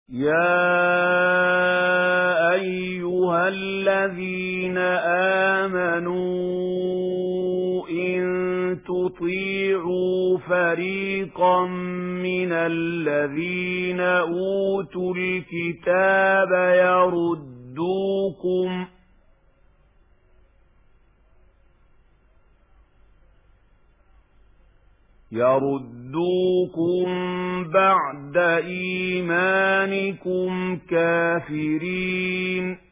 يَا أَيُّهَا الَّذِينَ آمَنُوا إِن تُطِيعُوا فَرِيقًا مِنَ الَّذِينَ أُوتُوا الْكِتَابَ يَرُدُّوكُم بَعْدَ إِيمَانِكُمْ كَافِرِينَ